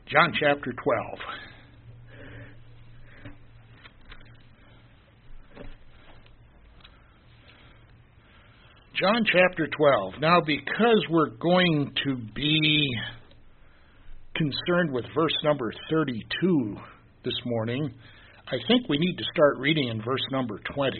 John chapter 12. John chapter 12. Now, because we're going to be concerned with verse number 32 this morning, I think we need to start reading in verse number 20.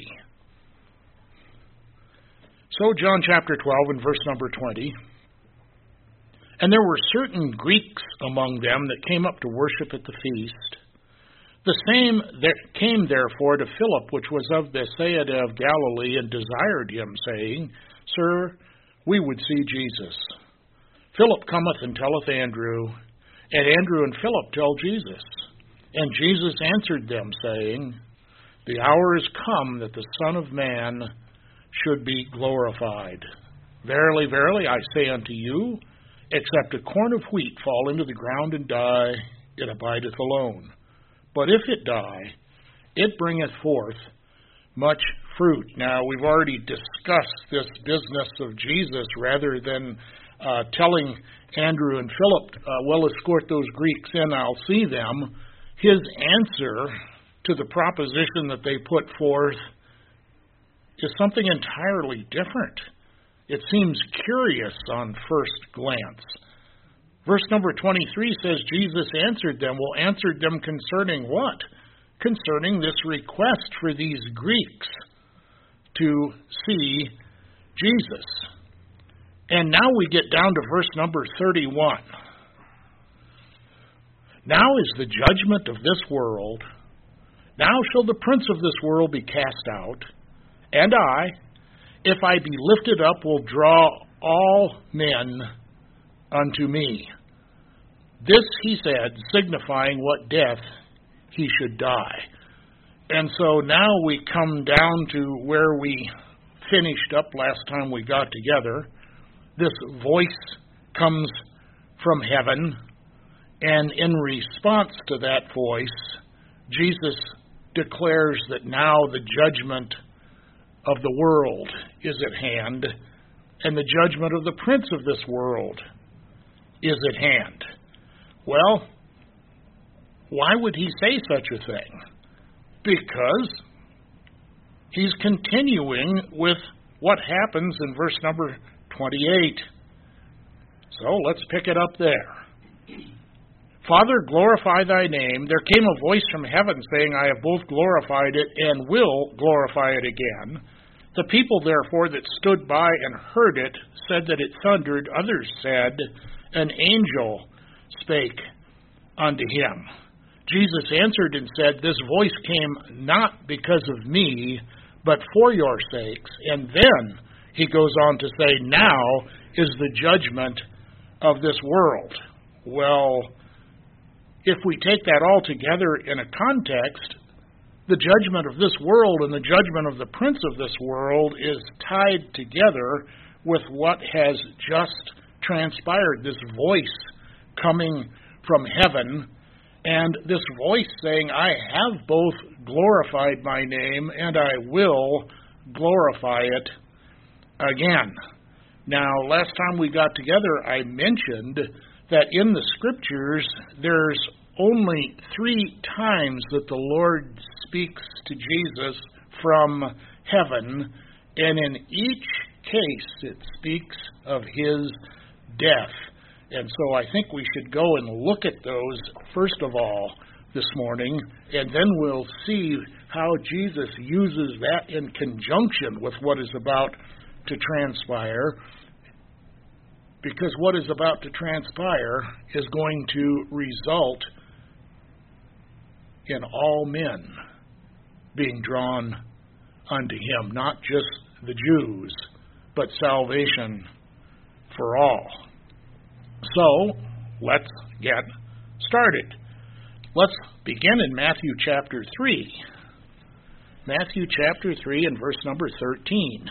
So, John chapter 12 and verse number 20. And there were certain Greeks among them that came up to worship at the feast. The same that came therefore to Philip, which was of Bethsaida of Galilee, and desired him, saying, Sir, we would see Jesus. Philip cometh and telleth Andrew, and Andrew and Philip tell Jesus. And Jesus answered them, saying, The hour is come that the Son of Man should be glorified. Verily, verily, I say unto you, except a corn of wheat fall into the ground and die, it abideth alone. But if it die, it bringeth forth much fruit. Now, we've already discussed this business of Jesus rather than telling Andrew and Philip, well, escort those Greeks in, I'll see them. His answer to the proposition that they put forth is something entirely different. It seems curious on first glance. Verse number 23 says, Jesus answered them. Well, answered them concerning what? Concerning this request for these Greeks to see Jesus. And now we get down to verse number 31. Now is the judgment of this world. Now shall the prince of this world be cast out. And I, if I be lifted up, will draw all men unto me. This he said, signifying what death he should die. And so now we come down to where we finished up last time we got together. This voice comes from heaven, and in response to that voice, Jesus declares that now the judgment of the world is at hand, and the judgment of the prince of this world is at hand. Well, why would he say such a thing? Because he's continuing with what happens in verse number 28. So let's pick it up there. Father, glorify thy name. There came a voice from heaven saying, I have both glorified it and will glorify it again. The people, therefore, that stood by and heard it said that it thundered. Others said, an angel spake unto him. Jesus answered and said, This voice came not because of me, but for your sakes. And then he goes on to say, Now is the judgment of this world. Well, if we take that all together in a context, the judgment of this world and the judgment of the prince of this world is tied together with what has just transpired. This voice coming from heaven, and this voice saying, I have both glorified my name and I will glorify it again. Now, last time we got together, I mentioned that in the Scriptures, there's only 3 times that the Lord speaks to Jesus from heaven, and in each case it speaks of his death. And so I think we should go and look at those, first of all, this morning, and then we'll see how Jesus uses that in conjunction with what is about to transpire, because what is about to transpire is going to result in all men being drawn unto him, not just the Jews, but salvation for all. So, let's get started. Let's begin in Matthew chapter 3. Matthew chapter 3 and verse number 13.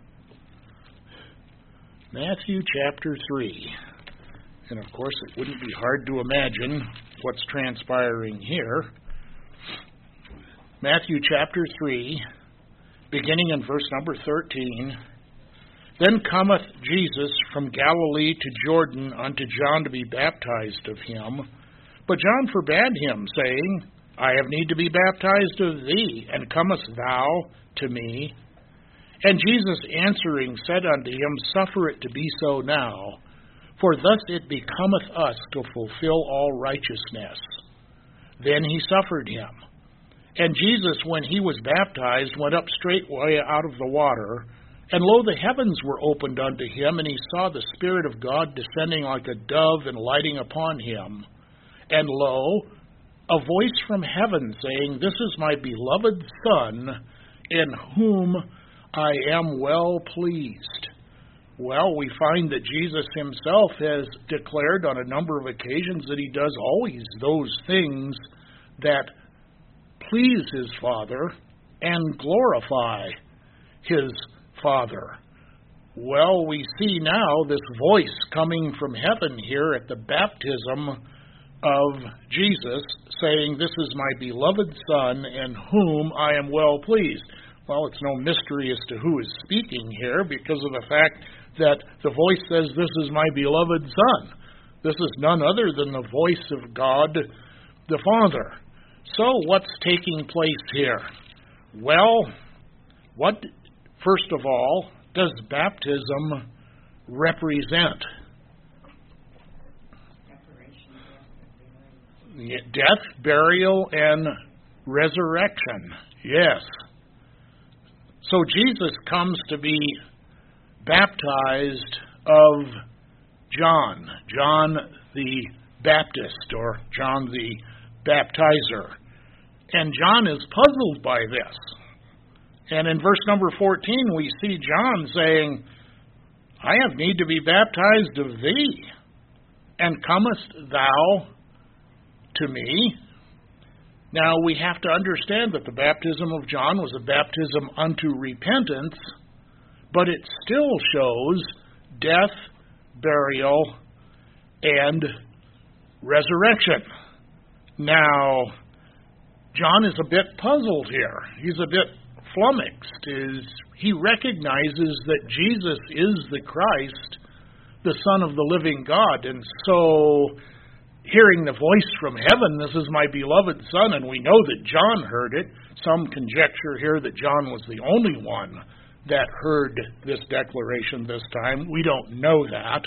Matthew chapter 3. And of course, it wouldn't be hard to imagine what's transpiring here. Matthew chapter 3, beginning in verse number 13. Then cometh Jesus from Galilee to Jordan unto John to be baptized of him. But John forbade him, saying, I have need to be baptized of thee, and comest thou to me? And Jesus answering said unto him, Suffer it to be so now, for thus it becometh us to fulfill all righteousness. Then he suffered him. And Jesus, when he was baptized, went up straightway out of the water. And lo, the heavens were opened unto him, and he saw the Spirit of God descending like a dove and lighting upon him. And lo, a voice from heaven saying, This is my beloved Son, in whom I am well pleased. Well, we find that Jesus himself has declared on a number of occasions that he does always those things that please his Father and glorify his Father. Well, we see now this voice coming from heaven here at the baptism of Jesus, saying, This is my beloved Son, in whom I am well pleased. Well, it's no mystery as to who is speaking here, because of the fact that the voice says, This is my beloved Son. This is none other than the voice of God the Father. So, what's taking place here? Well, what, first of all, does baptism represent? Death, burial, and resurrection. Yes. So Jesus comes to be baptized of John the Baptist, or John the Baptizer. And John is puzzled by this. And in verse number 14, we see John saying, I have need to be baptized of thee, and comest thou to me? Now, we have to understand that the baptism of John was a baptism unto repentance, but it still shows death, burial, and resurrection. Now, John is a bit puzzled here. He's a bit flummoxed. He recognizes that Jesus is the Christ, the Son of the living God, and so hearing the voice from heaven, This is my beloved Son, and we know that John heard it. Some conjecture here that John was the only one that heard this declaration this time. We don't know that.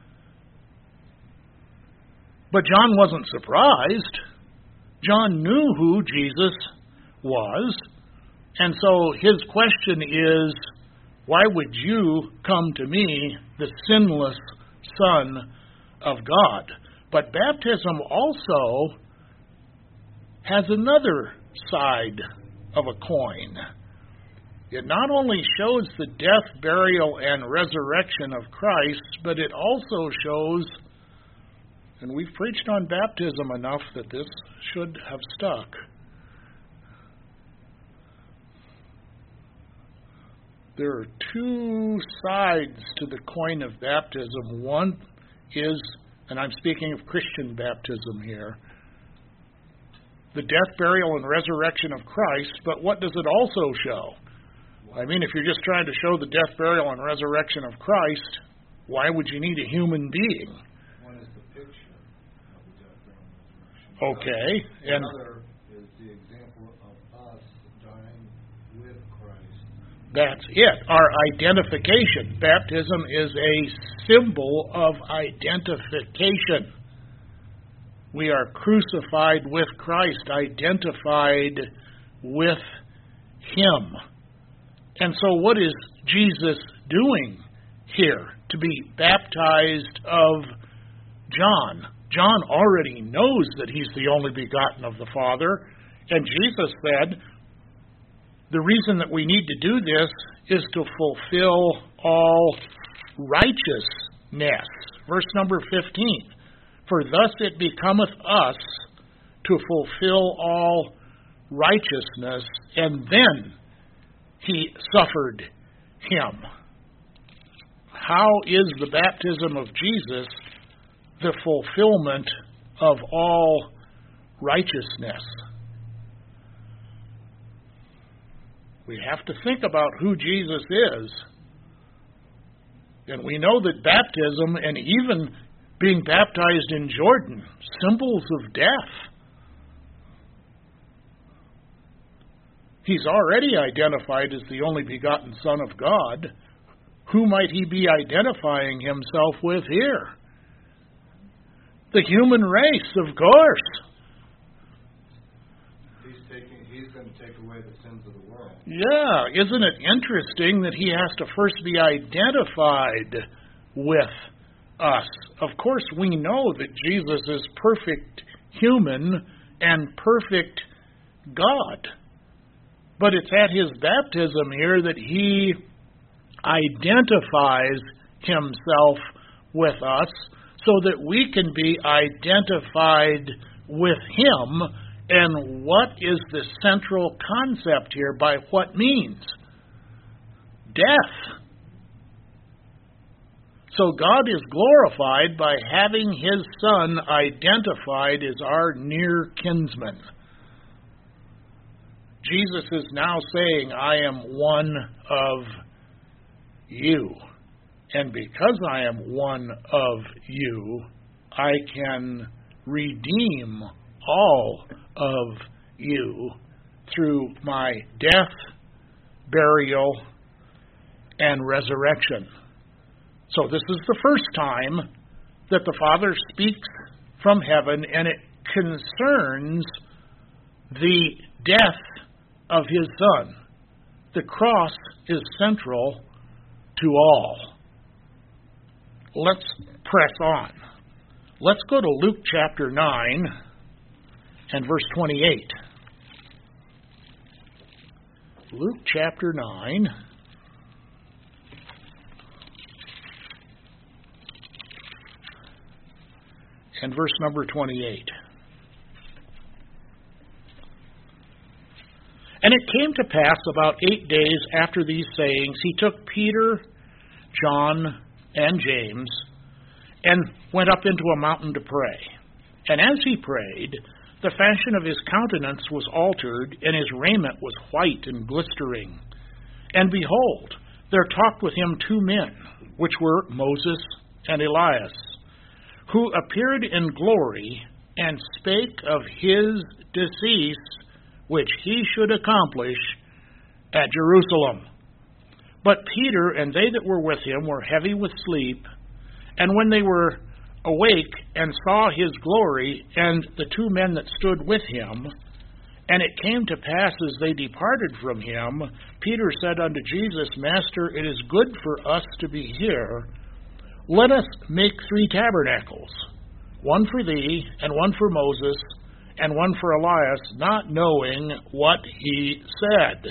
But John wasn't surprised. John knew who Jesus was, and so his question is, why would you come to me, the sinless Son of God? But baptism also has another side of a coin. It not only shows the death, burial, and resurrection of Christ, but it also shows, and we've preached on baptism enough that this should have stuck, there are two sides to the coin of baptism. One is, and I'm speaking of Christian baptism here, the death, burial, and resurrection of Christ, but what does it also show? I mean, if you're just trying to show the death, burial, and resurrection of Christ, why would you need a human being? One is the picture of the death, burial, and resurrection. Okay. And another is the example of us dying with Christ. That's it, our identification. Baptism is a symbol of identification. We are crucified with Christ, identified with Him. And so what is Jesus doing here to be baptized of John? John already knows that he's the only begotten of the Father, and Jesus said, the reason that we need to do this is to fulfill all righteousness. Verse number 15. For thus it becometh us to fulfill all righteousness, and then He suffered him. How is the baptism of Jesus the fulfillment of all righteousness? We have to think about who Jesus is. And we know that baptism, and even being baptized in Jordan, symbols of death. He's already identified as the only begotten Son of God. Who might he be identifying himself with here? The human race, of course. He's going to take away the sins of the world. Yeah, isn't it interesting that he has to first be identified with us? Of course, we know that Jesus is perfect human and perfect God. But it's at his baptism here that he identifies himself with us so that we can be identified with him. And what is the central concept here? By what means? Death. So God is glorified by having his Son identified as our near kinsman. Jesus is now saying, I am one of you. And because I am one of you, I can redeem all of you through my death, burial, and resurrection. So this is the first time that the Father speaks from heaven, and it concerns the death of his Son. The cross is central to all. Let's press on. Let's go to Luke chapter 9 and verse 28. Luke chapter 9 and verse number 28. And it came to pass about 8 days after these sayings, he took Peter, John, and James, and went up into a mountain to pray. And as he prayed, the fashion of his countenance was altered, and his raiment was white and glistering. And behold, there talked with him 2 men, which were Moses and Elias, who appeared in glory, and spake of his decease, which he should accomplish at Jerusalem. But Peter and they that were with him were heavy with sleep, and when they were awake and saw his glory, and the 2 men that stood with him, and it came to pass as they departed from him, Peter said unto Jesus, Master, it is good for us to be here. Let us make 3 tabernacles, one for thee, and one for Moses, and one for Elias, not knowing what he said.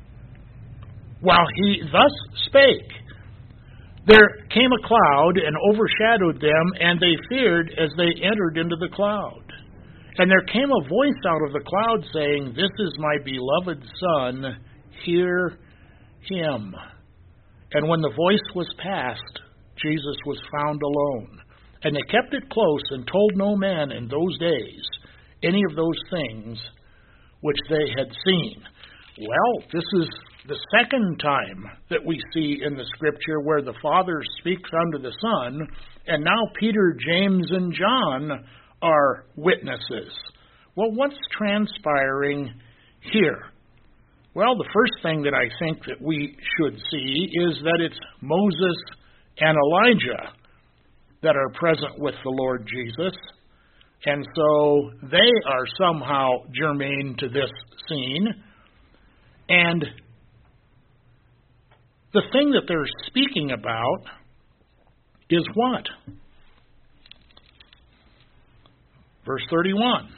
While he thus spake, there came a cloud and overshadowed them, and they feared as they entered into the cloud. And there came a voice out of the cloud, saying, This is my beloved Son, hear him. And when the voice was past, Jesus was found alone. And they kept it close, and told no man in those days any of those things which they had seen. Well, this is the second time that we see in the Scripture where the Father speaks unto the Son, and now Peter, James, and John are witnesses. Well, what's transpiring here? Well, the first thing that I think that we should see is that it's Moses and Elijah that are present with the Lord Jesus. And so they are somehow germane to this scene. And the thing that they're speaking about is what? Verse 31.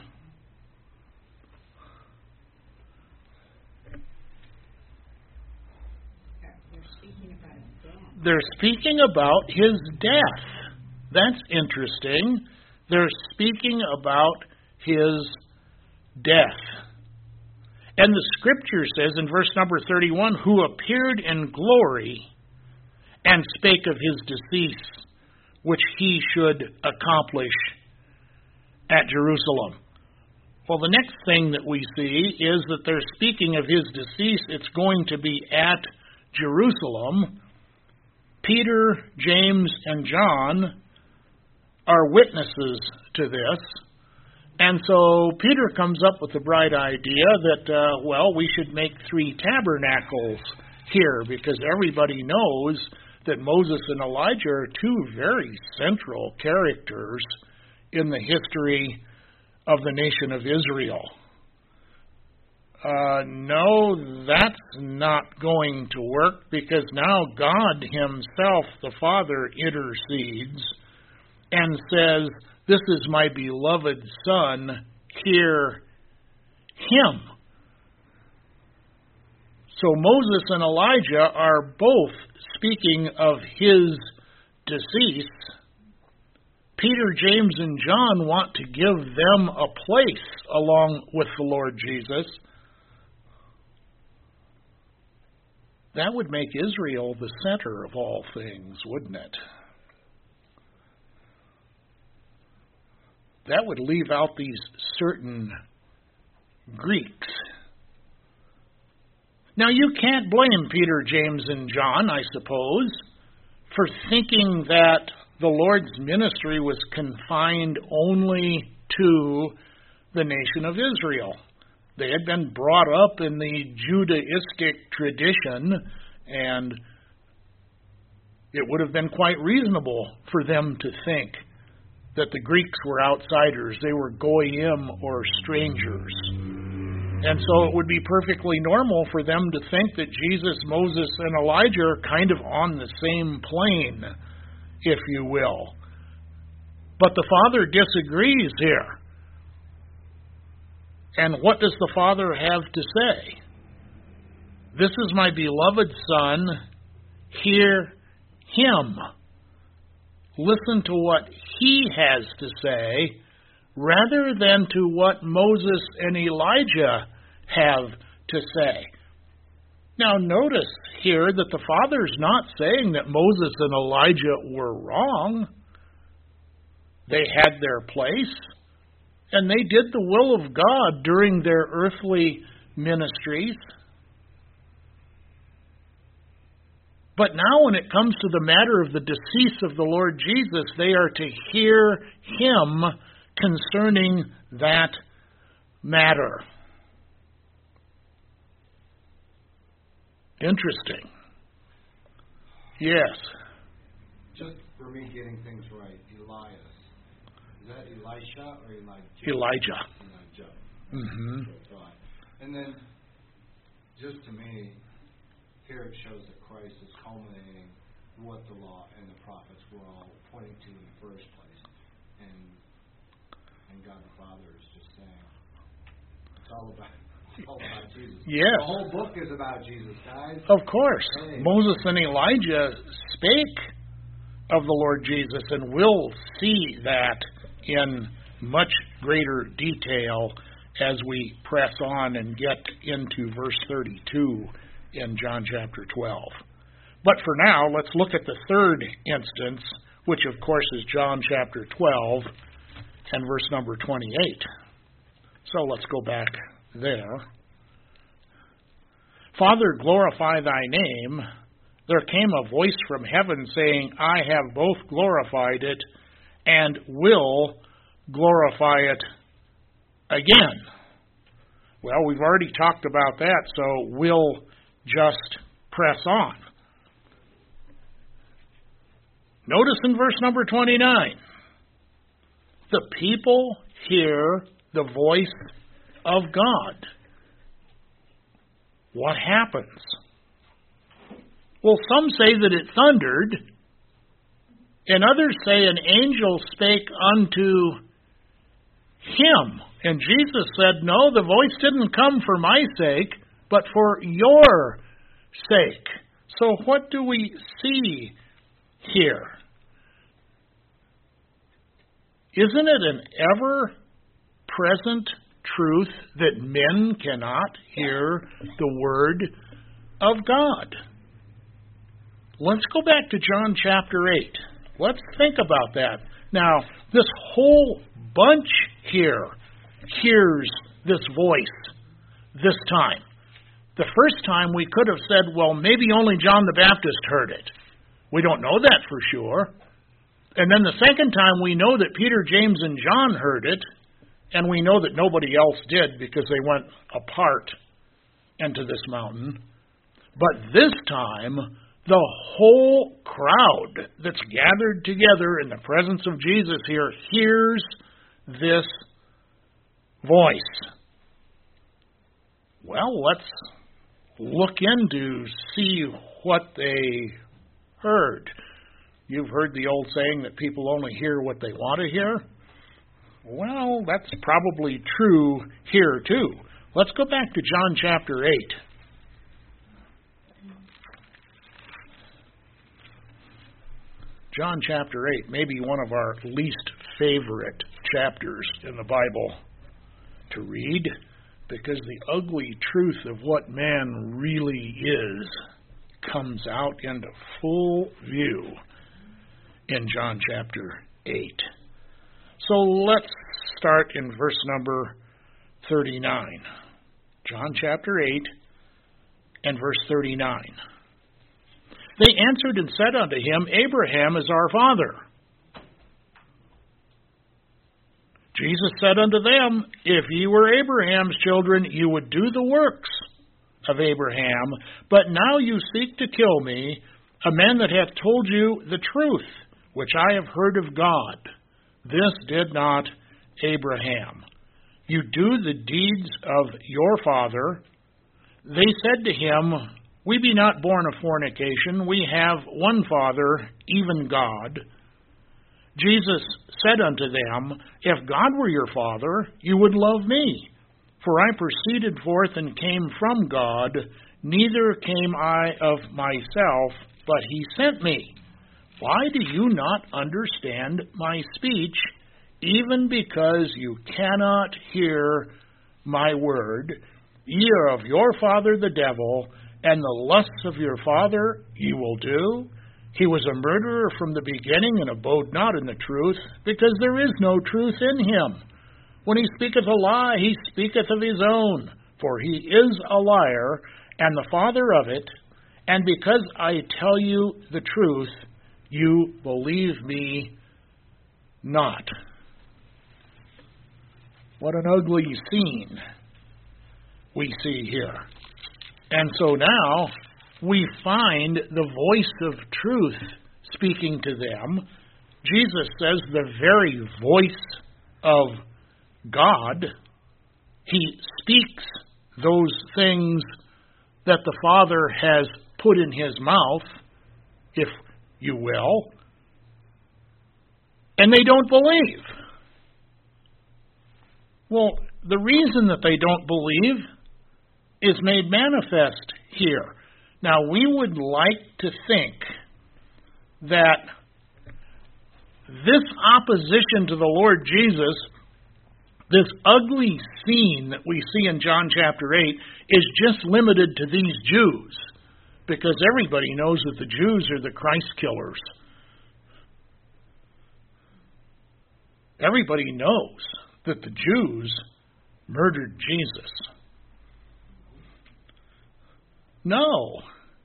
They're speaking about his death. That's interesting. They're speaking about his death. And the Scripture says in verse number 31, who appeared in glory and spake of his decease, which he should accomplish at Jerusalem. Well, the next thing that we see is that they're speaking of his decease. It's going to be at Jerusalem. Peter, James, and John are witnesses to this. And so Peter comes up with the bright idea that, we should make 3 tabernacles here, because everybody knows that Moses and Elijah are 2 very central characters in the history of the nation of Israel. No, that's not going to work, because now God himself, the Father, intercedes and says, "This is my beloved Son, hear him." So Moses and Elijah are both speaking of his decease. Peter, James, and John want to give them a place along with the Lord Jesus. That would make Israel the center of all things, wouldn't it? That would leave out these certain Greeks. Now, you can't blame Peter, James, and John, I suppose, for thinking that the Lord's ministry was confined only to the nation of Israel. They had been brought up in the Judaistic tradition, and it would have been quite reasonable for them to think that the Greeks were outsiders. They were goyim, or strangers. And so it would be perfectly normal for them to think that Jesus, Moses, and Elijah are kind of on the same plane, if you will. But the Father disagrees here. And what does the Father have to say? "This is my beloved Son, hear him." Listen to what he has to say, rather than to what Moses and Elijah have to say. Now notice here that the Father's not saying that Moses and Elijah were wrong. They had their place, and they did the will of God during their earthly ministries. But now when it comes to the matter of the decease of the Lord Jesus, they are to hear him concerning that matter. Interesting. Yes. Just for me getting things right, Elias. Is that Elisha or Elijah? Elijah. Elijah. Mm-hmm. And then, just to me, here it shows that Christ is culminating what the law and the prophets were all pointing to in the first place. And God the Father is just saying, it's all about Jesus. Yes. The whole book is about Jesus, guys. Of course. Hey. Moses and Elijah spake of the Lord Jesus, and we'll see that in much greater detail as we press on and get into verse 32 in John chapter 12. But for now, let's look at the third instance, which of course is John chapter 12 and verse number 28. So let's go back there. "Father, glorify thy name. There came a voice from heaven saying, I have both glorified it and will glorify it again." Well, we've already talked about that, so we'll just press on. Notice in verse number 29, the people hear the voice of God. What happens? Well, some say that it thundered, and others say an angel spake unto him. And Jesus said, no, the voice didn't come for my sake, but for your sake. So what do we see here? Isn't it an ever-present truth that men cannot hear the word of God? Let's go back to John chapter 8. Let's think about that. Now, this whole bunch here hears this voice this time. The first time we could have said, well, maybe only John the Baptist heard it. We don't know that for sure. And then the second time we know that Peter, James, and John heard it, and we know that nobody else did because they went apart into this mountain. But this time, the whole crowd that's gathered together in the presence of Jesus here hears this voice. Well, let's look in to see what they heard. You've heard the old saying that people only hear what they want to hear. Well, that's probably true here too. Let's go back to John chapter 8. John chapter 8, maybe one of our least favorite chapters in the Bible to read, because the ugly truth of what man really is comes out into full view in John chapter 8. So let's start in verse number 39. John chapter 8 and verse 39. They answered and said unto him, Abraham is our father. Jesus said unto them, If ye were Abraham's children, you would do the works of Abraham. But now you seek to kill me, a man that hath told you the truth, which I have heard of God. This did not Abraham. You do the deeds of your father. They said to him, We be not born of fornication. We have one Father, even God. Jesus said unto them, If God were your Father, you would love me. For I proceeded forth and came from God, neither came I of myself, but he sent me. Why do you not understand my speech, even because you cannot hear my word? Ye are of your father the devil, and the lusts of your father ye will do. He was a murderer from the beginning, and abode not in the truth, because there is no truth in him. When he speaketh a lie, he speaketh of his own, for he is a liar, and the father of it. And because I tell you the truth, you believe me not. What an ugly scene we see here. And so now we find the voice of truth speaking to them. Jesus says the very voice of God. He speaks those things that the Father has put in his mouth, if you will, and they don't believe. Well, the reason that they don't believe is made manifest here. Now, we would like to think that this opposition to the Lord Jesus, this ugly scene that we see in John chapter 8, is just limited to these Jews, because everybody knows that the Jews are the Christ killers. Everybody knows that the Jews murdered Jesus. No.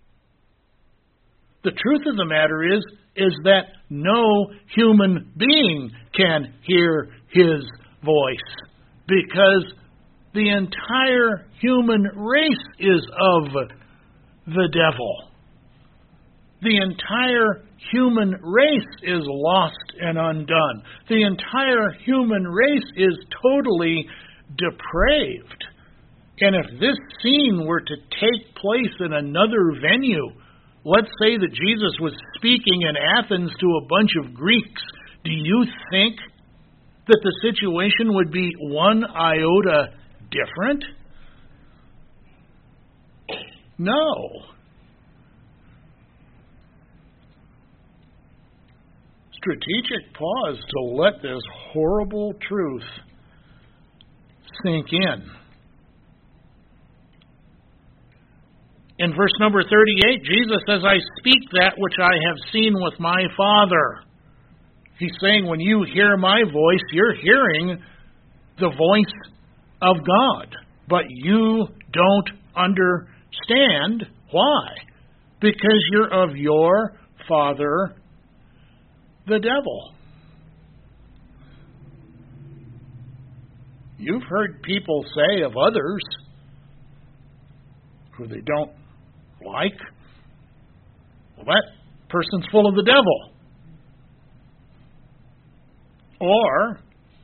The truth of the matter is that no human being can hear his voice, because the entire human race is of the devil. The entire human race is lost and undone. The entire human race is totally depraved. And if this scene were to take place in another venue, let's say that Jesus was speaking in Athens to a bunch of Greeks, do you think that the situation would be one iota different? No. Strategic pause to let this horrible truth sink in. In verse number 38, Jesus says, I speak that which I have seen with my Father. He's saying when you hear my voice, you're hearing the voice of God. But you don't understand. Why? Because you're of your father, the devil. You've heard people say of others who they don't like, well, that person's full of the devil. Or,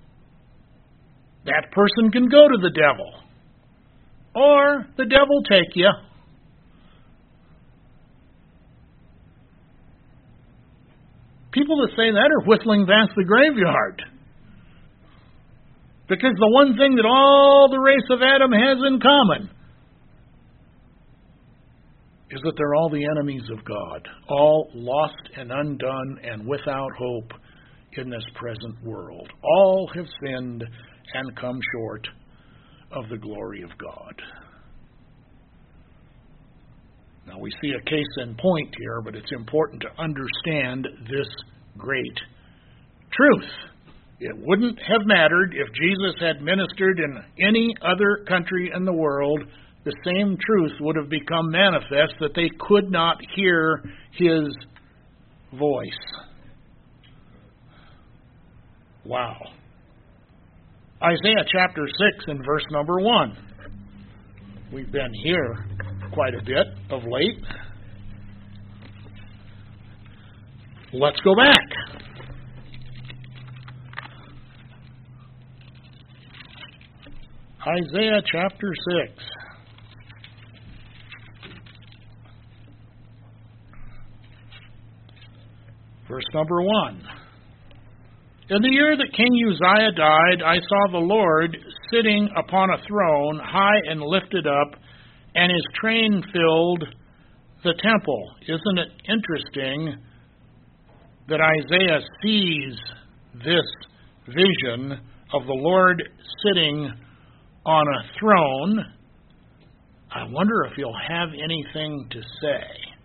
that person can go to the devil. Or, the devil take you. People that say that are whistling past the graveyard. Because the one thing that all the race of Adam has in common is that they're all the enemies of God, all lost and undone and without hope in this present world. All have sinned and come short of the glory of God. Now we see a case in point here, but it's important to understand this great truth. It wouldn't have mattered if Jesus had ministered in any other country in the world. The same truth would have become manifest, that they could not hear his voice. Wow. Isaiah chapter 6 and verse number 1. We've been here quite a bit of late. Let's go back. Isaiah chapter 6. Verse number 1. In the year that King Uzziah died, I saw the Lord sitting upon a throne, high and lifted up, and his train filled the temple. Isn't it interesting that Isaiah sees this vision of the Lord sitting on a throne? I wonder if he'll have anything to say.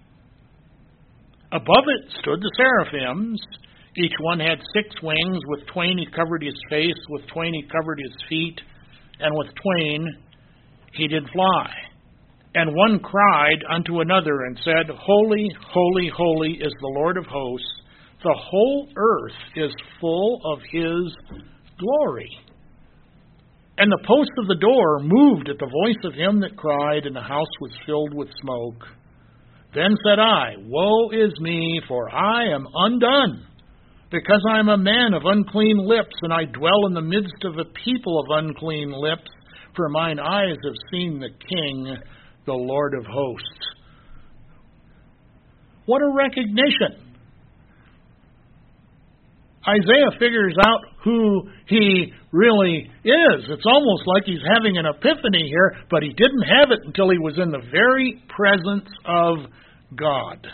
Above it stood the seraphims. Each one had 6 wings. With twain he covered his face, with twain he covered his feet, and with twain he did fly. And one cried unto another and said, Holy, holy, holy is the Lord of hosts. The whole earth is full of his glory. And the posts of the door moved at the voice of him that cried, and the house was filled with smoke. Then said I, Woe is me, for I am undone, because I am a man of unclean lips, and I dwell in the midst of a people of unclean lips, for mine eyes have seen the King, the Lord of hosts. What a recognition! Isaiah figures out who he really is. It's almost like he's having an epiphany here, but he didn't have it until he was in the very presence of God.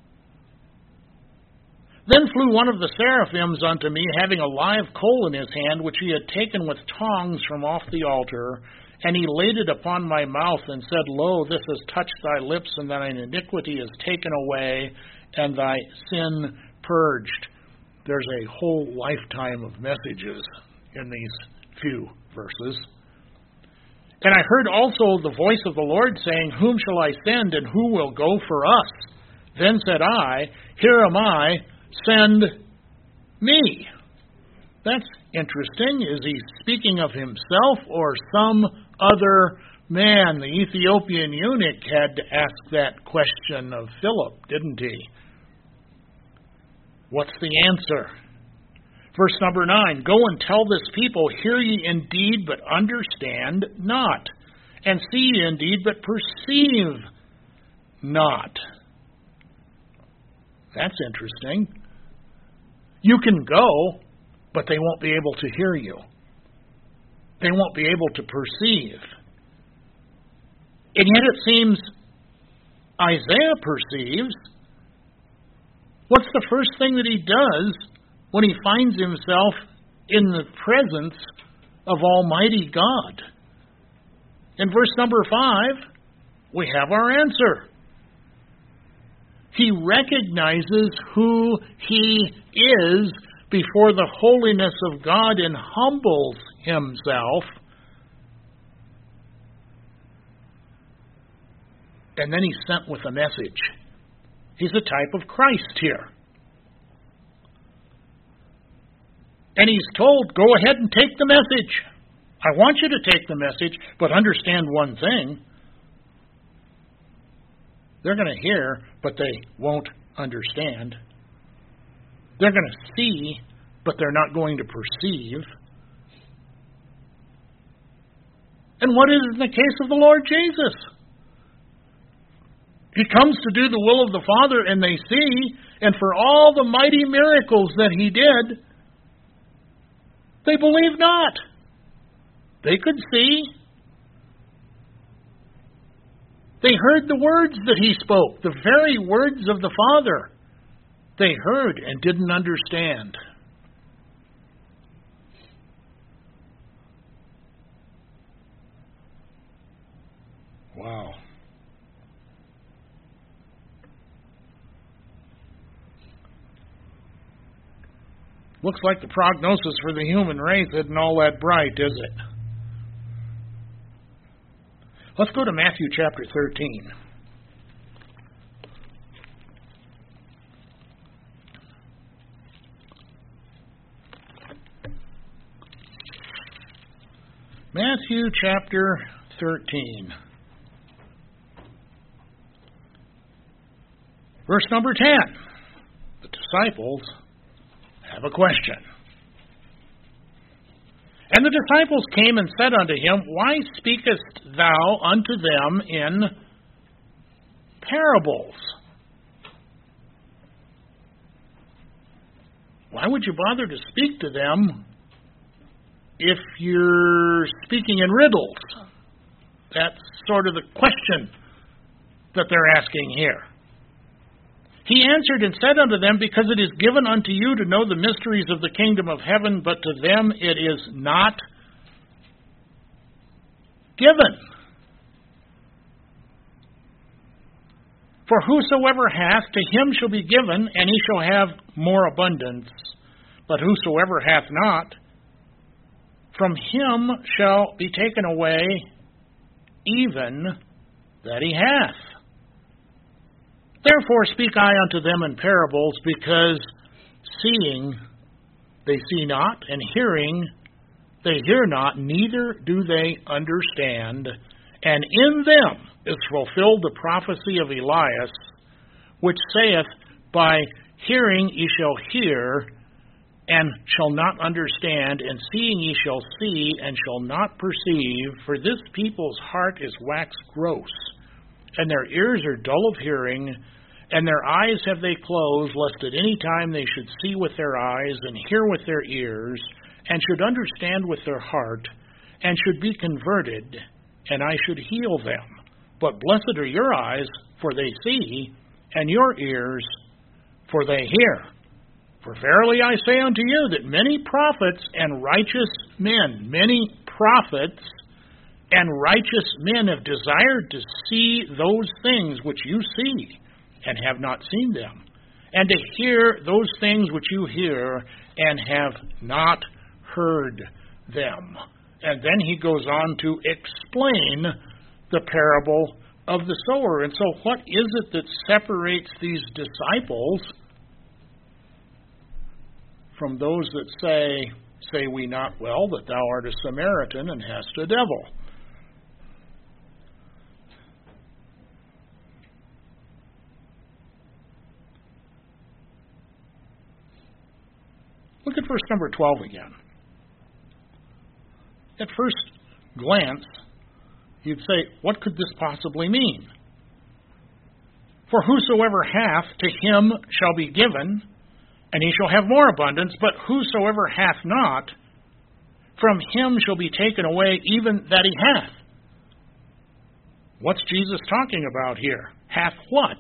Then flew one of the seraphims unto me, having a live coal in his hand, which he had taken with tongs from off the altar, and he laid it upon my mouth, and said, Lo, this has touched thy lips, and thine iniquity is taken away, and thy sin purged. There's a whole lifetime of messages in these few verses. And I heard also the voice of the Lord saying, Whom shall I send, and who will go for us? Then said I, Here am I, send me. That's interesting. Is he speaking of himself or some other man? The Ethiopian eunuch had to ask that question of Philip, didn't he? What's the answer? Verse number 9, Go and tell this people, Hear ye indeed, but understand not, and see ye indeed, but perceive not. That's interesting. You can go, but they won't be able to hear you. They won't be able to perceive. And yet it seems Isaiah perceives. What's the first thing that he does when he finds himself in the presence of Almighty God? In verse number 5, we have our answer. He recognizes who he is before the holiness of God and humbles himself. And then he's sent with a message. He's a type of Christ here. And he's told, go ahead and take the message. I want you to take the message, but understand one thing. They're going to hear, but they won't understand. They're going to see, but they're not going to perceive. And what is in the case of the Lord Jesus? He comes to do the will of the Father, and they see, and for all the mighty miracles that he did, they believe not. They could see. They heard the words that he spoke, the very words of the Father. They heard and didn't understand. Wow. Looks like the prognosis for the human race isn't all that bright, is it? Let's go to Matthew chapter 13. Matthew chapter 13. Verse number 10. The disciples have a question. And the disciples came and said unto him, Why speakest thou unto them in parables? Why would you bother to speak to them if you're speaking in riddles? That's sort of the question that they're asking here. He answered and said unto them, Because it is given unto you to know the mysteries of the kingdom of heaven, but to them it is not given. For whosoever hath, to him shall be given, and he shall have more abundance. But whosoever hath not, from him shall be taken away even that he hath. Therefore speak I unto them in parables, because seeing they see not, and hearing they hear not, neither do they understand. And in them is fulfilled the prophecy of Elias, which saith, By hearing ye shall hear, and shall not understand, and seeing ye shall see, and shall not perceive. For this people's heart is waxed gross, and their ears are dull of hearing, and their eyes have they closed, lest at any time they should see with their eyes, and hear with their ears, and should understand with their heart, and should be converted, and I should heal them. But blessed are your eyes, for they see, and your ears, for they hear. For verily I say unto you, that many prophets and righteous men, have desired to see those things which you see, and have not seen them, and to hear those things which you hear, and have not heard them. And then he goes on to explain the parable of the sower. And so what is it that separates these disciples from those that say we not well, that thou art a Samaritan and hast a devil? Look at verse number 12 again. At first glance, you'd say, what could this possibly mean? For whosoever hath, to him shall be given, and he shall have more abundance. But whosoever hath not, from him shall be taken away even that he hath. What's Jesus talking about here? Hath what?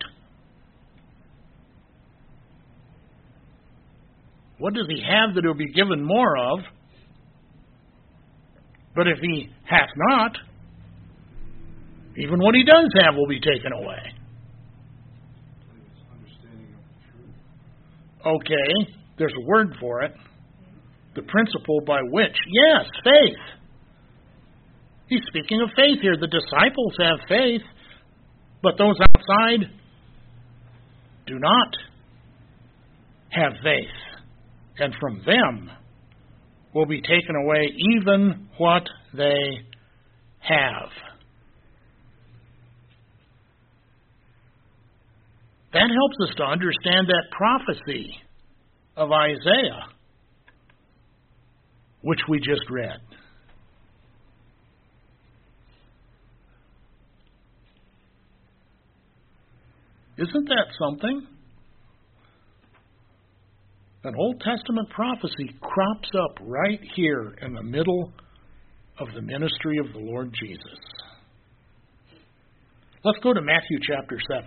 What does he have that he'll be given more of? But if he hath not, even what he does have will be taken away. Okay, there's a word for it. The principle by which, yes, faith. He's speaking of faith here. The disciples have faith, but those outside do not have faith. And from them will be taken away, even what they have. That helps us to understand that prophecy of Isaiah, which we just read. Isn't that something? An Old Testament prophecy crops up right here in the middle of the ministry of the Lord Jesus. Let's go to Matthew chapter 7.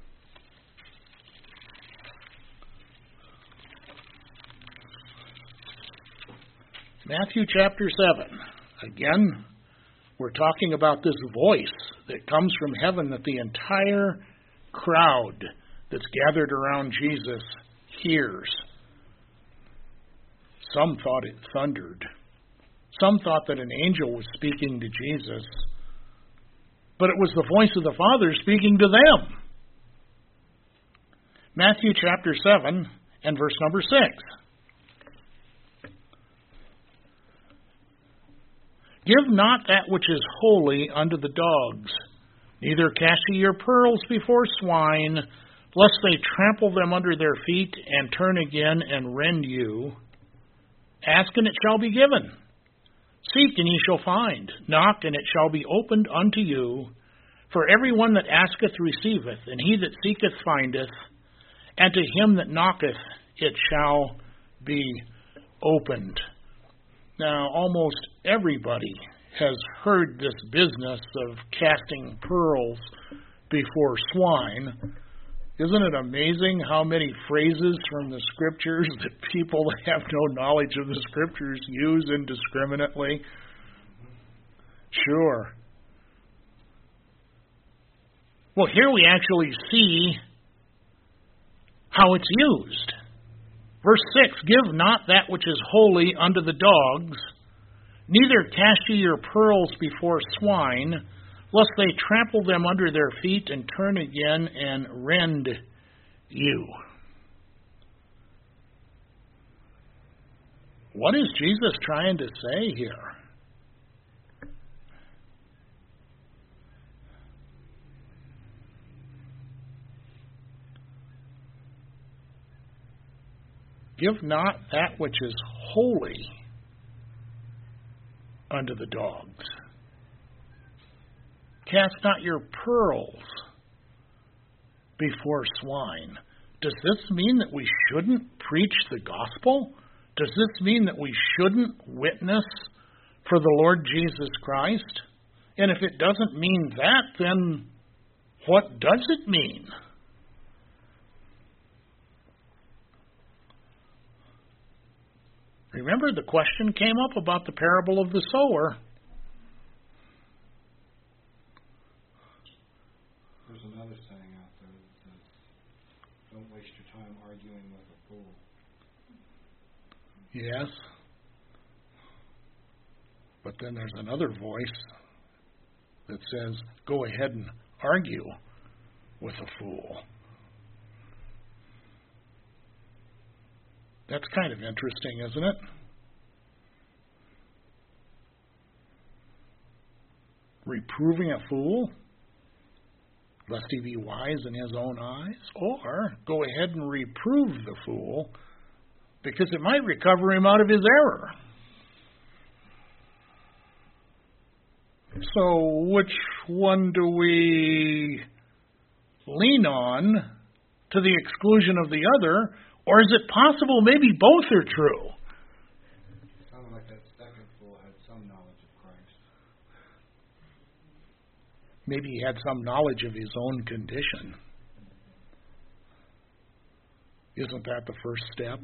Matthew chapter 7. Again, we're talking about this voice that comes from heaven that the entire crowd that's gathered around Jesus hears. Some thought it thundered. Some thought that an angel was speaking to Jesus. But it was the voice of the Father speaking to them. Matthew chapter 7 and verse number 6. Give not that which is holy unto the dogs, neither cast ye your pearls before swine, lest they trample them under their feet, and turn again and rend you. Ask, and it shall be given. Seek, and ye shall find. Knock, and it shall be opened unto you. For every one that asketh receiveth, and he that seeketh findeth, and to him that knocketh it shall be opened. Now, almost everybody has heard this business of casting pearls before swine. Isn't it amazing how many phrases from the Scriptures that people that have no knowledge of the Scriptures use indiscriminately? Sure. Well, here we actually see how it's used. Verse 6, Give not that which is holy unto the dogs, neither cast ye your pearls before swine, lest they trample them under their feet and turn again and rend you. What is Jesus trying to say here? Give not that which is holy unto the dogs. Cast not your pearls before swine. Does this mean that we shouldn't preach the gospel? Does this mean that we shouldn't witness for the Lord Jesus Christ? And if it doesn't mean that, then what does it mean? Remember, the question came up about the parable of the sower. There's another saying out there that says, don't waste your time arguing with a fool. Yes. But then there's another voice that says, go ahead and argue with a fool. That's kind of interesting, isn't it? Reproving a fool, lest he be wise in his own eyes, or go ahead and reprove the fool, because it might recover him out of his error. So which one do we lean on to the exclusion of the other? Or is it possible maybe both are true? It sounded like that second fool had some knowledge of Christ. Maybe he had some knowledge of his own condition. Isn't that the first step?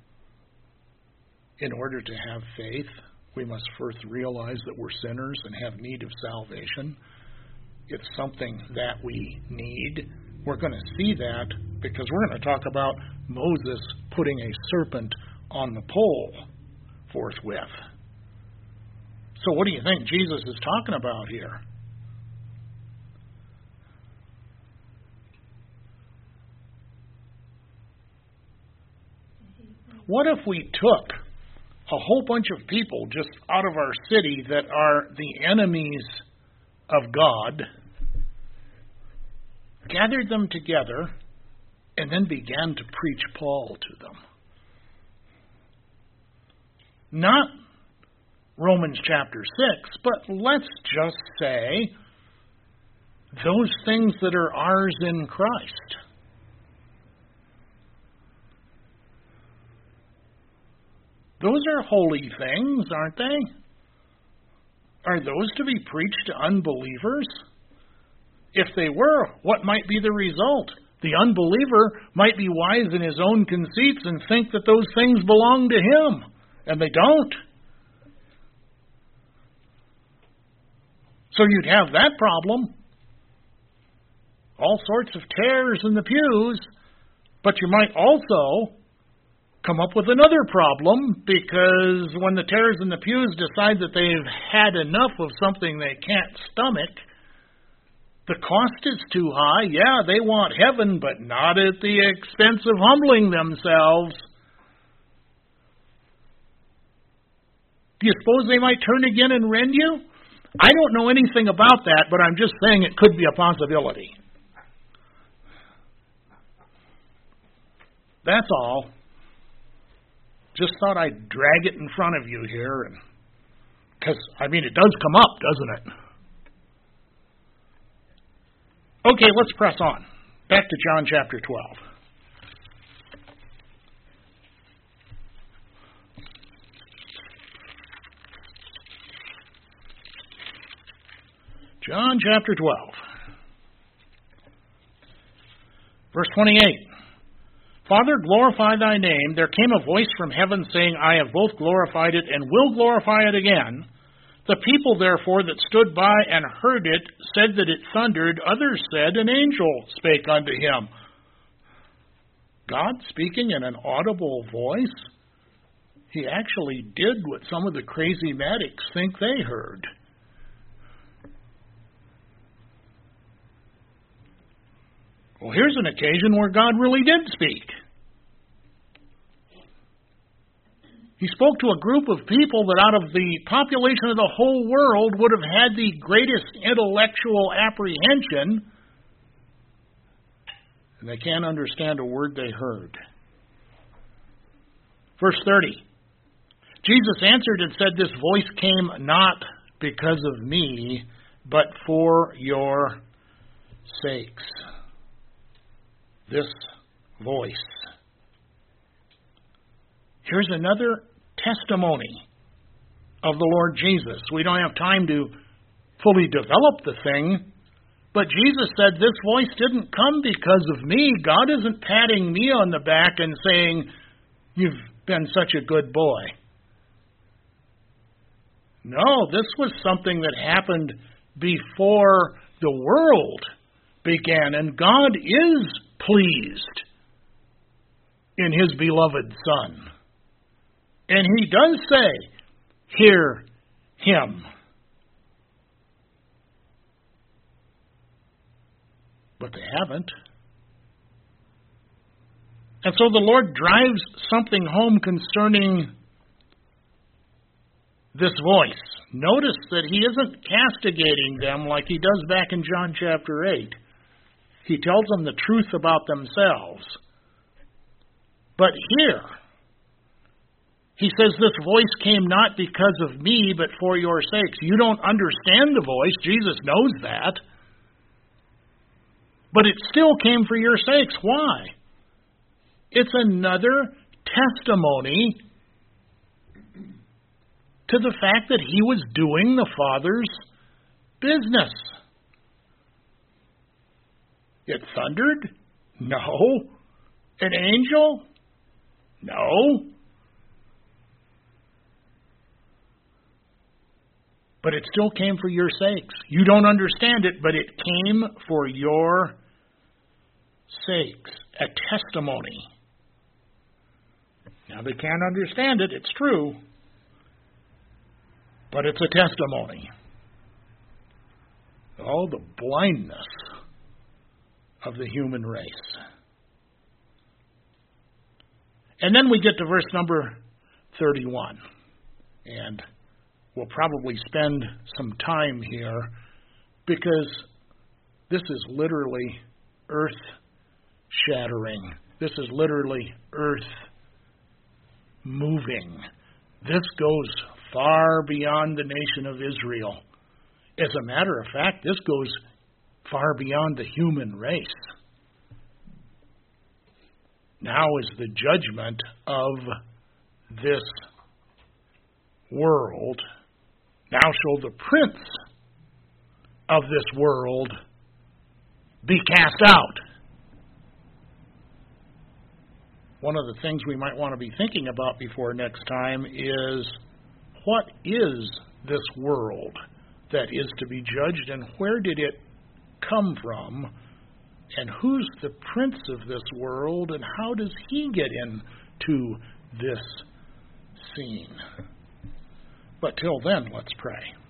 In order to have faith, we must first realize that we're sinners and have need of salvation. It's something that we need. We're going to see that because we're going to talk about Moses putting a serpent on the pole forthwith. So what do you think Jesus is talking about here? What if we took a whole bunch of people just out of our city that are the enemies of God, gathered them together, and then began to preach Paul to them. Not Romans chapter 6, but let's just say those things that are ours in Christ. Those are holy things, aren't they? Are those to be preached to unbelievers? If they were, what might be the result? The unbeliever might be wise in his own conceits and think that those things belong to him, and they don't. So you'd have that problem. All sorts of tares in the pews, but you might also come up with another problem, because when the tares in the pews decide that they've had enough of something they can't stomach, the cost is too high. Yeah, they want heaven, but not at the expense of humbling themselves. Do you suppose they might turn again and rend you? I don't know anything about that, but I'm just saying it could be a possibility. That's all. Just thought I'd drag it in front of you here, because, it does come up, doesn't it? Okay, let's press on. Back to John chapter 12. John chapter 12. Verse 28. Father, glorify thy name. There came a voice from heaven saying, I have both glorified it and will glorify it again. The people, therefore, that stood by and heard it said that it thundered. Others said, an angel spake unto him. God speaking in an audible voice? He actually did what some of the crazy-matics think they heard. Well, here's an occasion where God really did speak. He spoke to a group of people that out of the population of the whole world would have had the greatest intellectual apprehension, and they can't understand a word they heard. Verse 30. Jesus answered and said, this voice came not because of me, but for your sakes. This voice. Here's another testimony of the Lord Jesus. We don't have time to fully develop the thing, but Jesus said, this voice didn't come because of me. God isn't patting me on the back and saying, you've been such a good boy. No, this was something that happened before the world began, and God is pleased in His beloved Son. And He does say, hear Him. But they haven't. And so the Lord drives something home concerning this voice. Notice that He isn't castigating them like He does back in John chapter 8. He tells them the truth about themselves. But here, He says, this voice came not because of me, but for your sakes. You don't understand the voice. Jesus knows that. But it still came for your sakes. Why? It's another testimony to the fact that He was doing the Father's business. It thundered? No. An angel? No. But it still came for your sakes. You don't understand it, but it came for your sakes. A testimony. Now they can't understand it, it's true. But it's a testimony. Oh, the blindness of the human race. And then we get to verse number 31. And we'll probably spend some time here because this is literally earth-shattering. This is literally earth-moving. This goes far beyond the nation of Israel. As a matter of fact, this goes far beyond the human race. Now is the judgment of this world. Now shall the prince of this world be cast out. One of the things we might want to be thinking about before next time is, what is this world that is to be judged, and where did it come from, and who's the prince of this world, and how does he get into this scene? But till then, let's pray.